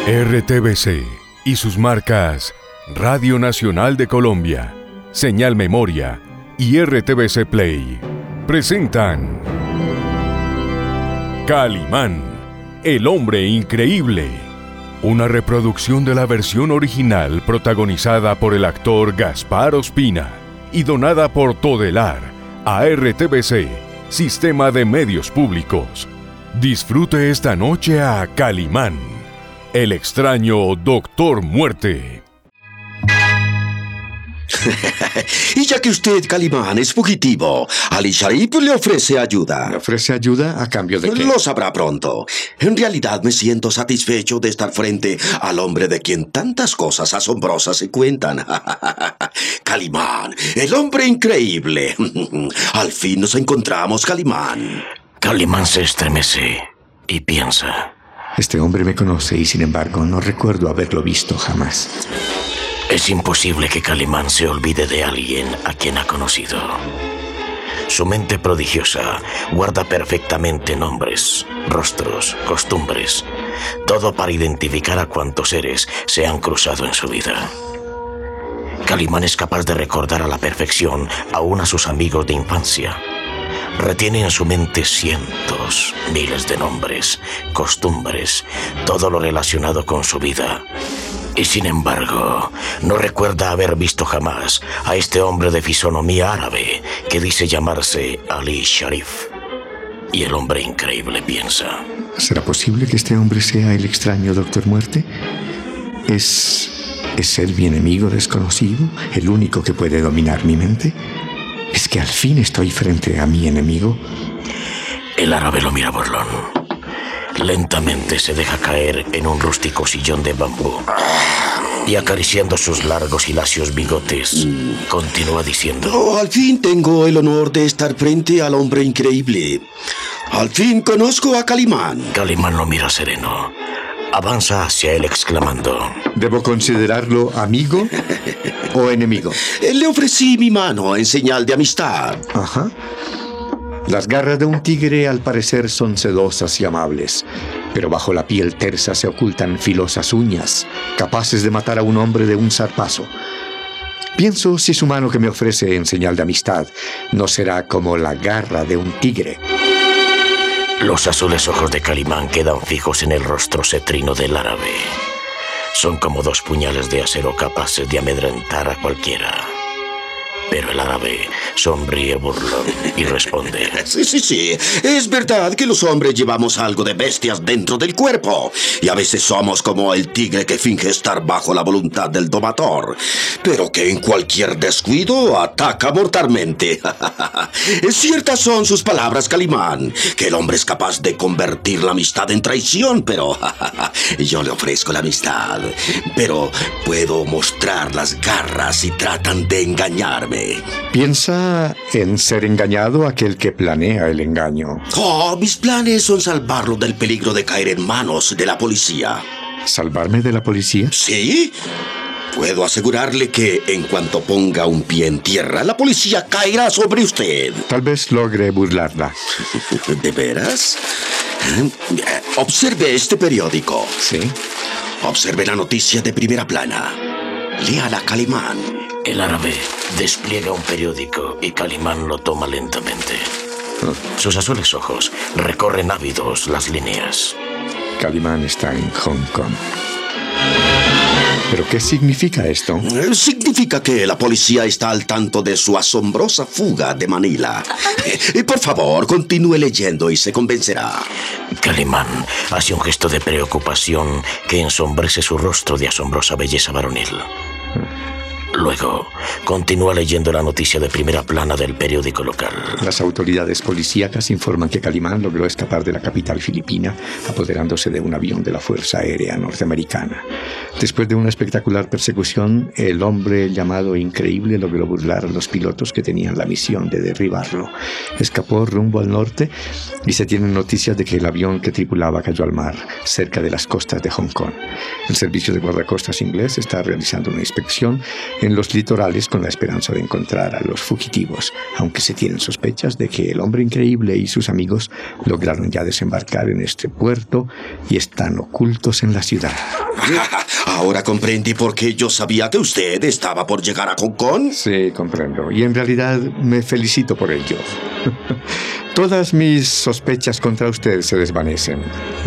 RTBC y sus marcas Radio Nacional de Colombia, Señal Memoria y RTBC Play presentan Calimán, el hombre increíble, una reproducción de la versión original protagonizada por el actor Gaspar Ospina y donada por Todelar a RTBC, Sistema de Medios Públicos. Disfrute esta noche a Calimán, el extraño Doctor Muerte. Y ya que usted, Calimán, es fugitivo, Ali Sharif le ofrece ayuda. ¿Le ofrece ayuda a cambio de qué? Lo sabrá pronto. En realidad me siento satisfecho de estar frente al hombre de quien tantas cosas asombrosas se cuentan. Calimán, el hombre increíble. Al fin nos encontramos, Calimán. Calimán se estremece y piensa. Este hombre me conoce y sin embargo no recuerdo haberlo visto jamás. Es imposible que Calimán se olvide de alguien a quien ha conocido. Su mente prodigiosa guarda perfectamente nombres, rostros, costumbres, todo para identificar a cuantos seres se han cruzado en su vida. Calimán es capaz de recordar a la perfección aún a sus amigos de infancia. Retiene en su mente cientos, miles de nombres, costumbres, todo lo relacionado con su vida. Y sin embargo, no recuerda haber visto jamás a este hombre de fisonomía árabe que dice llamarse Ali Sharif. Y el hombre increíble piensa. ¿Será posible que este hombre sea el extraño Doctor Muerte? ¿Es él mi enemigo desconocido, el único que puede dominar mi mente? ¿Es que al fin estoy frente a mi enemigo? El árabe lo mira burlón. Lentamente se deja caer en un rústico sillón de bambú y acariciando sus largos y lacios bigotes, continúa diciendo: Oh, al fin tengo el honor de estar frente al hombre increíble. Al fin conozco a Calimán. Calimán lo mira sereno. Avanza hacia él exclamando: ¿Debo considerarlo amigo o enemigo? Le ofrecí mi mano en señal de amistad. Ajá. Las garras de un tigre al parecer son sedosas y amables, pero bajo la piel tersa se ocultan filosas uñas, capaces de matar a un hombre de un zarpazo. Pienso si su mano que me ofrece en señal de amistad no será como la garra de un tigre. Los azules ojos de Calimán quedan fijos en el rostro cetrino del árabe. Son como dos puñales de acero capaces de amedrentar a cualquiera. Pero el árabe sonríe burlón y responde: Sí. Es verdad que los hombres llevamos algo de bestias dentro del cuerpo. Y a veces somos como el tigre que finge estar bajo la voluntad del domador, pero que en cualquier descuido ataca mortalmente. Ciertas son sus palabras, Calimán, que el hombre es capaz de convertir la amistad en traición, pero yo le ofrezco la amistad. Pero puedo mostrar las garras si tratan de engañarme. ¿Piensa en ser engañado aquel que planea el engaño? Oh, mis planes son salvarlo del peligro de caer en manos de la policía. ¿Salvarme de la policía? ¿Sí? Puedo asegurarle que en cuanto ponga un pie en tierra, la policía caerá sobre usted. Tal vez logre burlarla. ¿De veras? Observe este periódico. Sí. Observe la noticia de primera plana. Léala, Calimán. El árabe despliega un periódico y Calimán lo toma lentamente. Sus azules ojos recorren ávidos las líneas. Calimán está en Hong Kong. ¿Pero qué significa esto? Significa que la policía está al tanto de su asombrosa fuga de Manila. Por favor, continúe leyendo y se convencerá. Calimán hace un gesto de preocupación que ensombrece su rostro de asombrosa belleza varonil. Luego, continúa leyendo la noticia de primera plana del periódico local. Las autoridades policíacas informan que Calimán logró escapar de la capital filipina, apoderándose de un avión de la Fuerza Aérea Norteamericana. Después de una espectacular persecución, el hombre llamado Increíble logró burlar a los pilotos que tenían la misión de derribarlo. Escapó rumbo al norte y se tienen noticias de que el avión que tripulaba cayó al mar, cerca de las costas de Hong Kong. El servicio de guardacostas inglés está realizando una inspección en los litorales con la esperanza de encontrar a los fugitivos, aunque se tienen sospechas de que el hombre increíble y sus amigos lograron ya desembarcar en este puerto y están ocultos en la ciudad. Ahora comprendí por qué yo sabía que usted estaba por llegar a Hong Kong. Sí, comprendo. Y en realidad me felicito por ello. Todas mis sospechas contra usted se desvanecen.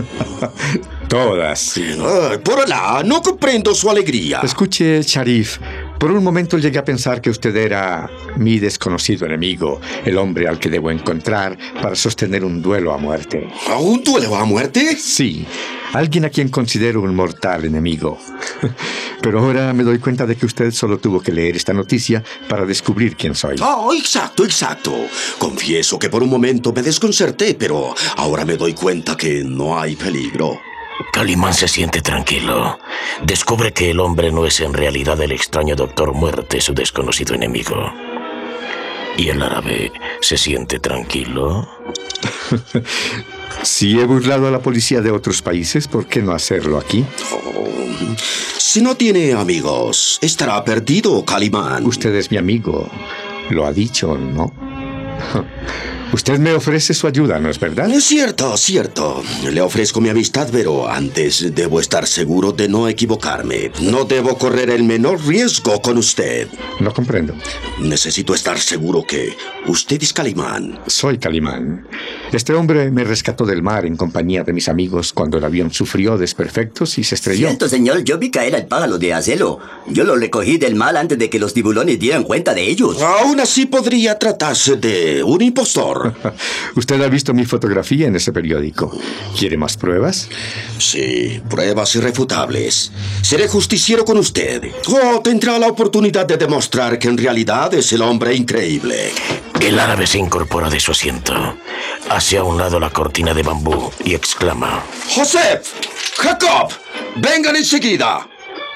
Todas, sí. Por Alá, no comprendo su alegría. Escuche, Sharif. Por un momento llegué a pensar que usted era mi desconocido enemigo, el hombre al que debo encontrar para sostener un duelo a muerte. ¿Un duelo a muerte? Sí, alguien a quien considero un mortal enemigo. Pero ahora me doy cuenta de que usted solo tuvo que leer esta noticia para descubrir quién soy. Oh, exacto. Confieso que por un momento me desconcerté, pero ahora me doy cuenta que no hay peligro. Calimán se siente tranquilo. Descubre que el hombre no es en realidad el extraño Doctor Muerte, su desconocido enemigo. ¿Y el árabe se siente tranquilo? Si he burlado a la policía de otros países, ¿por qué no hacerlo aquí? Si no tiene amigos, estará perdido, Calimán. Usted es mi amigo. Lo ha dicho, ¿no? Usted me ofrece su ayuda, ¿no es verdad? Es cierto. Le ofrezco mi amistad, pero antes debo estar seguro de no equivocarme. No debo correr el menor riesgo con usted. No comprendo. Necesito estar seguro que usted es Calimán. Soy Calimán. Este hombre me rescató del mar en compañía de mis amigos cuando el avión sufrió desperfectos y se estrelló. Cierto, señor. Yo vi caer al pájaro de acero. Yo lo recogí del mar antes de que los tiburones dieran cuenta de ellos. Aún así podría tratarse de un impostor. Usted ha visto mi fotografía en ese periódico. ¿Quiere más pruebas? Sí, pruebas irrefutables. Seré justiciero con usted. Tendrá la oportunidad de demostrar que en realidad es el hombre increíble. El árabe se incorpora de su asiento, hace a un lado la cortina de bambú y exclama: ¡Joseph! ¡Jacob! ¡Vengan enseguida!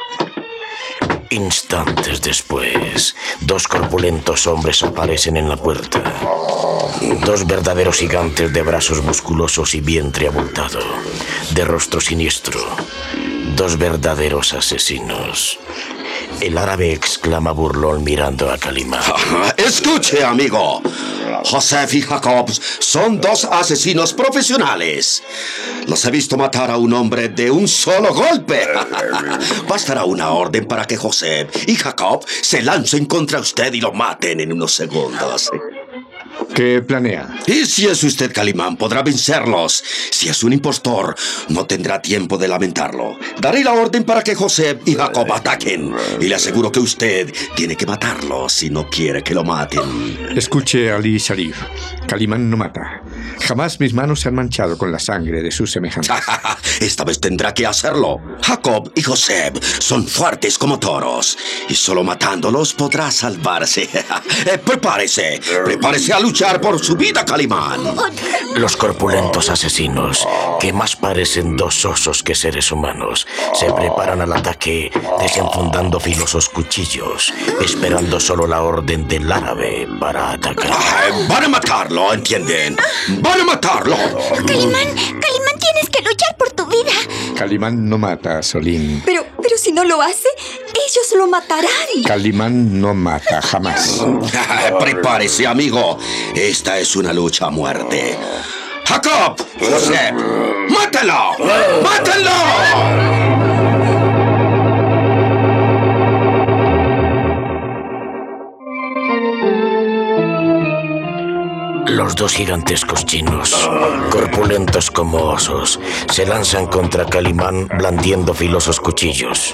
Instantes después, dos corpulentos hombres aparecen en la puerta. Dos verdaderos gigantes de brazos musculosos y vientre abultado, de rostro siniestro. Dos verdaderos asesinos. El árabe exclama burlón mirando a Calimán. Escuche, amigo. Joseph y Jacob son dos asesinos profesionales. Los he visto matar a un hombre de un solo golpe. Bastará una orden para que Joseph y Jacob se lancen contra usted y lo maten en unos segundos. ¿Qué planea? Y si es usted Calimán, podrá vencerlos. Si es un impostor, no tendrá tiempo de lamentarlo. Daré la orden para que Joseph y Jacob ataquen. Y le aseguro que usted tiene que matarlos si no quiere que lo maten. Escuche, Ali Sharif. Calimán no mata. Jamás mis manos se han manchado con la sangre de sus semejantes. Esta vez tendrá que hacerlo. Jacob y Joseph son fuertes como toros. Y solo matándolos podrá salvarse. Prepárese a luchar por su vida, Calimán. Los corpulentos asesinos, que más parecen dos osos que seres humanos, se preparan al ataque desenfundando filosos cuchillos, esperando solo la orden del árabe para atacar. Van a matarlo, ¿entienden? ¡Van a matarlo! Calimán, tienes que luchar por tu vida. Calimán no mata, Solín. Pero si no lo hace, ellos lo matarán. Calimán no mata, jamás. Prepárese, amigo. Esta es una lucha a muerte. ¡Jacob! ¡José! ¡Mátalo! ¡Mátalo! Los dos gigantescos chinos, corpulentos como osos, se lanzan contra Calimán blandiendo filosos cuchillos.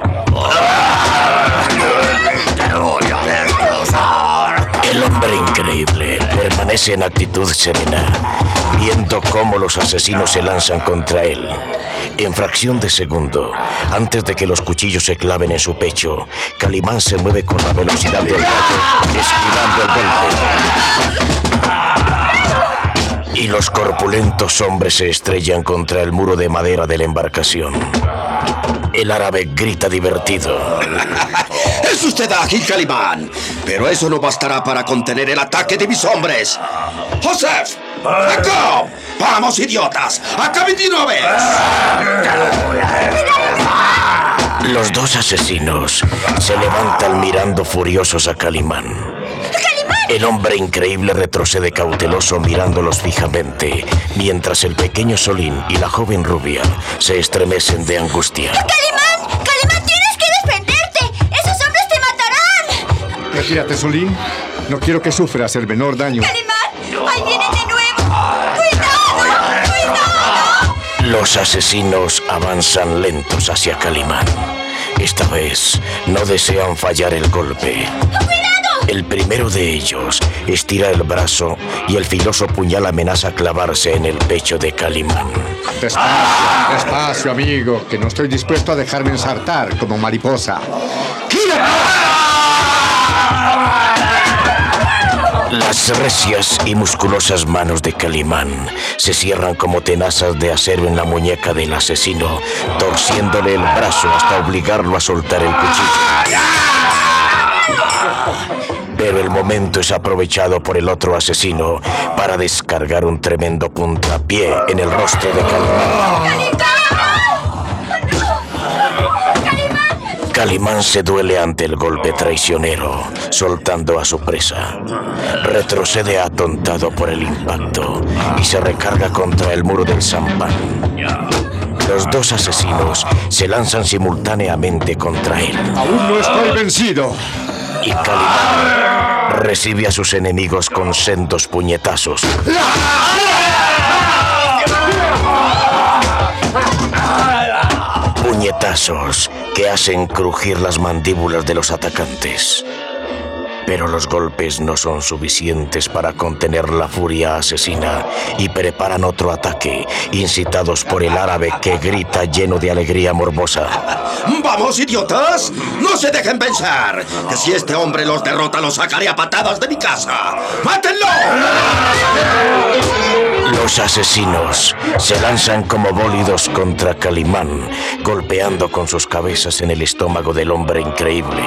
El hombre increíble permanece en actitud serena, viendo cómo los asesinos se lanzan contra él. En fracción de segundo, antes de que los cuchillos se claven en su pecho, Calimán se mueve con la velocidad del rayo, esquivando el golpe. Y los corpulentos hombres se estrellan contra el muro de madera de la embarcación. El árabe grita divertido. ¡Es usted ágil, Calimán! Pero eso no bastará para contener el ataque de mis hombres. ¡Joseph! ¡Jacob! ¡Vamos, idiotas! ¡Acaben de una vez! Los dos asesinos se levantan mirando furiosos a Calimán. El hombre increíble retrocede cauteloso mirándolos fijamente, mientras el pequeño Solín y la joven rubia se estremecen de angustia. ¡Calimán! ¡Calimán, tienes que defenderte! ¡Esos hombres te matarán! Retírate, Solín. No quiero que sufras el menor daño. ¡Calimán! ¡Ahí vienen de nuevo! ¡Cuidado! ¡Cuidado! Los asesinos avanzan lentos hacia Calimán. Esta vez no desean fallar el golpe. El primero de ellos estira el brazo y el filoso puñal amenaza clavarse en el pecho de Calimán. Despacio, despacio, amigo, que no estoy dispuesto a dejarme ensartar como mariposa. Las recias y musculosas manos de Calimán se cierran como tenazas de acero en la muñeca del asesino, torciéndole el brazo hasta obligarlo a soltar el cuchillo. Pero el momento es aprovechado por el otro asesino para descargar un tremendo puntapié en el rostro de Calimán. Calimán se duele ante el golpe traicionero, soltando a su presa. Retrocede atontado por el impacto y se recarga contra el muro del zampán. Los dos asesinos se lanzan simultáneamente contra él. Aún no estoy vencido. Y Calimán recibe a sus enemigos con sendos puñetazos. Puñetazos que hacen crujir las mandíbulas de los atacantes. Pero los golpes no son suficientes para contener la furia asesina y preparan otro ataque, incitados por el árabe que grita lleno de alegría morbosa. ¡Vamos, idiotas! ¡No se dejen vencer! Que si este hombre los derrota, los sacaré a patadas de mi casa. ¡Mátenlo! Los asesinos se lanzan como bólidos contra Calimán, golpeando con sus cabezas en el estómago del hombre increíble.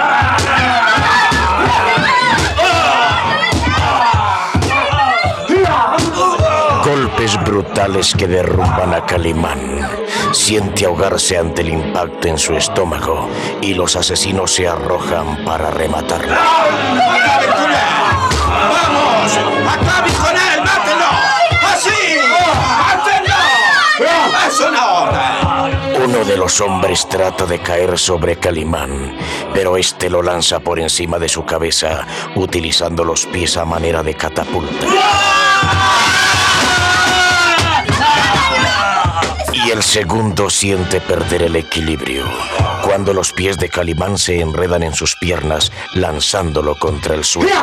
Golpes brutales que derrumban a Calimán. Siente ahogarse ante el impacto en su estómago y los asesinos se arrojan para rematarlo. ¡Acaben con él! ¡Vamos! ¡Acaben con él! ¡Mátenlo! ¡Así! ¡Mátenlo! ¡Es una orden! Uno de los hombres trata de caer sobre Calimán, pero este lo lanza por encima de su cabeza, utilizando los pies a manera de catapulta. Y el segundo siente perder el equilibrio cuando los pies de Calimán se enredan en sus piernas, lanzándolo contra el suelo.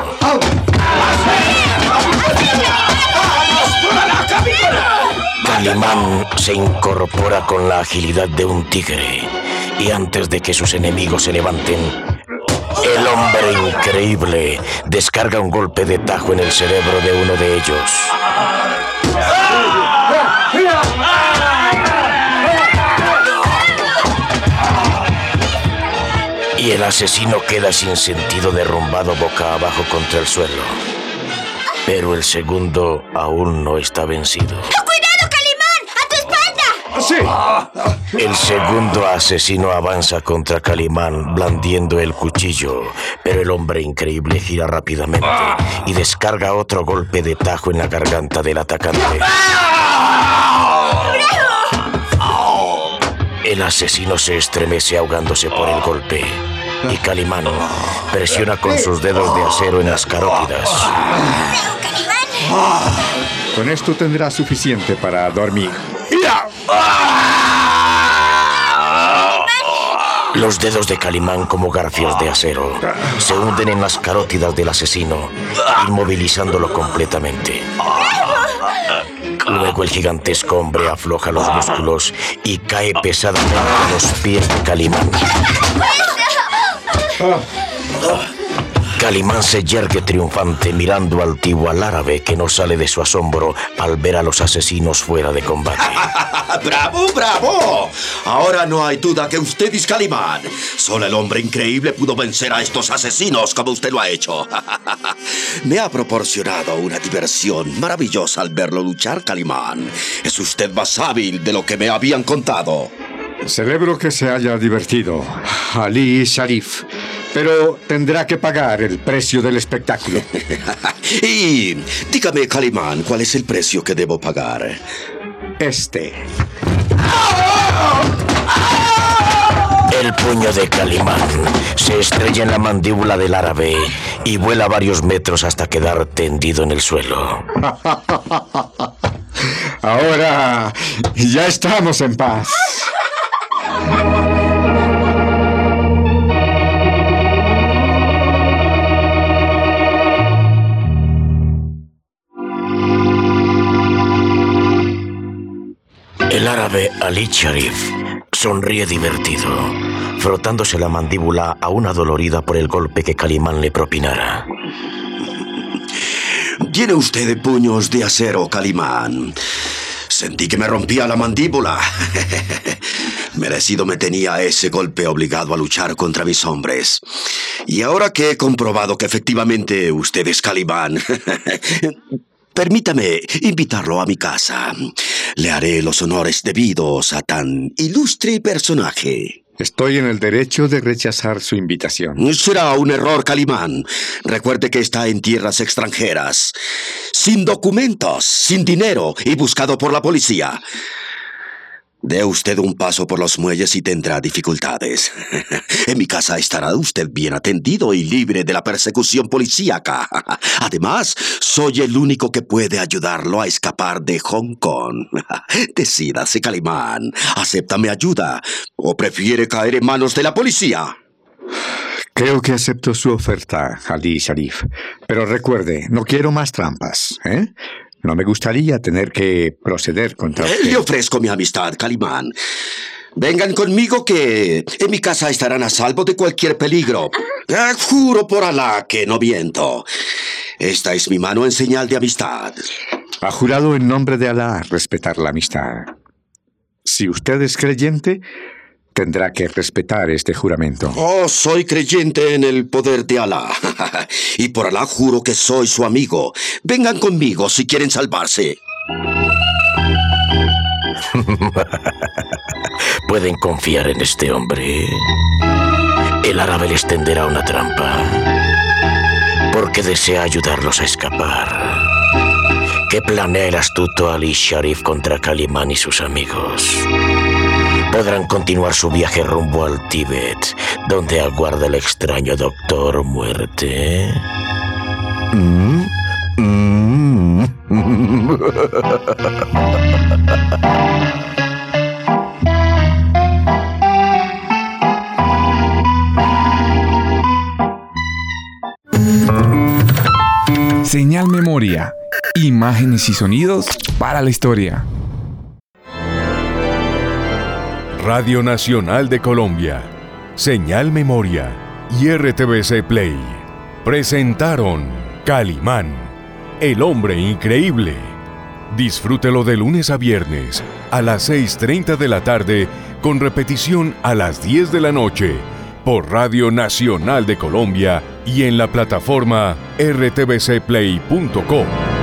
Calimán se incorpora con la agilidad de un tigre y antes de que sus enemigos se levanten, el hombre increíble descarga un golpe de tajo en el cerebro de uno de ellos. Y el asesino queda sin sentido, derrumbado boca abajo contra el suelo. Pero el segundo aún no está vencido. ¡Cuidado, Calimán! ¡A tu espalda! ¡Sí! El segundo asesino avanza contra Calimán, blandiendo el cuchillo, pero el hombre increíble gira rápidamente y descarga otro golpe de tajo en la garganta del atacante. El asesino se estremece ahogándose por el golpe y Calimán presiona con sus dedos de acero en las carótidas. Con esto tendrás suficiente para dormir. Los dedos de Calimán, como garfios de acero, se hunden en las carótidas del asesino, inmovilizándolo completamente. Luego el gigantesco hombre afloja los músculos y cae pesadamente a los pies de Calimán. Calimán se yergue triunfante mirando altivo al árabe que no sale de su asombro al ver a los asesinos fuera de combate. ¡Bravo, bravo! Ahora no hay duda que usted es Calimán. Solo el hombre increíble pudo vencer a estos asesinos como usted lo ha hecho. Me ha proporcionado una diversión maravillosa al verlo luchar, Calimán. Es usted más hábil de lo que me habían contado. Celebro que se haya divertido, Ali Sharif, pero tendrá que pagar el precio del espectáculo. Y dígame, Calimán, ¿cuál es el precio que debo pagar? El puño de Calimán se estrella en la mandíbula del árabe y vuela varios metros hasta quedar tendido en el suelo. Ahora ya estamos en paz. El árabe Ali Sharif sonríe divertido, frotándose la mandíbula aún adolorida por el golpe que Calimán le propinara. Tiene usted puños de acero, Calimán. Sentí que me rompía la mandíbula. Merecido me tenía ese golpe, obligado a luchar contra mis hombres. Y ahora que he comprobado que efectivamente usted es Calimán, permítame invitarlo a mi casa. Le haré los honores debidos a tan ilustre personaje. Estoy en el derecho de rechazar su invitación. Será un error, Calimán. Recuerde que está en tierras extranjeras, sin documentos, sin dinero y buscado por la policía. Dé usted un paso por los muelles y tendrá dificultades. En mi casa estará usted bien atendido y libre de la persecución policíaca. Además, soy el único que puede ayudarlo a escapar de Hong Kong. Decídase, Calimán. ¿Acepta mi ayuda o prefiere caer en manos de la policía? Creo que acepto su oferta, Ali Sharif. Pero recuerde, no quiero más trampas, ¿eh? No me gustaría tener que proceder contra usted. Le ofrezco mi amistad, Calimán. Vengan conmigo que en mi casa estarán a salvo de cualquier peligro. Juro por Alá que no miento. Esta es mi mano en señal de amistad. Ha jurado en nombre de Alá respetar la amistad. Si usted es creyente, tendrá que respetar este juramento. Oh, soy creyente en el poder de Alá. Y por Alá juro que soy su amigo. Vengan conmigo si quieren salvarse. Pueden confiar en este hombre. El árabe les tenderá una trampa, porque desea ayudarlos a escapar. ¿Qué planea el astuto Ali Sharif contra Calimán y sus amigos? Podrán continuar su viaje rumbo al Tíbet, donde aguarda el extraño Doctor Muerte. Señal Memoria. Imágenes y sonidos para la historia. Radio Nacional de Colombia, Señal Memoria y RTBC Play presentaron Calimán, el hombre increíble. Disfrútelo de lunes a viernes a las 6:30 de la tarde con repetición a las 10 de la noche por Radio Nacional de Colombia y en la plataforma rtbcplay.com.